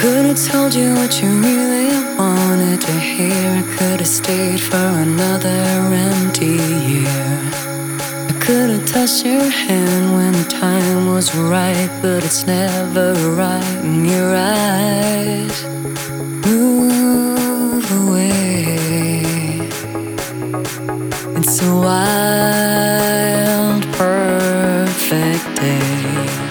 Could've told you what you really wanted to hear. I could've stayed for another empty year. I could've touched your hand when the time was right, but it's never right in your eyes. Move away. It's a wild, perfect day.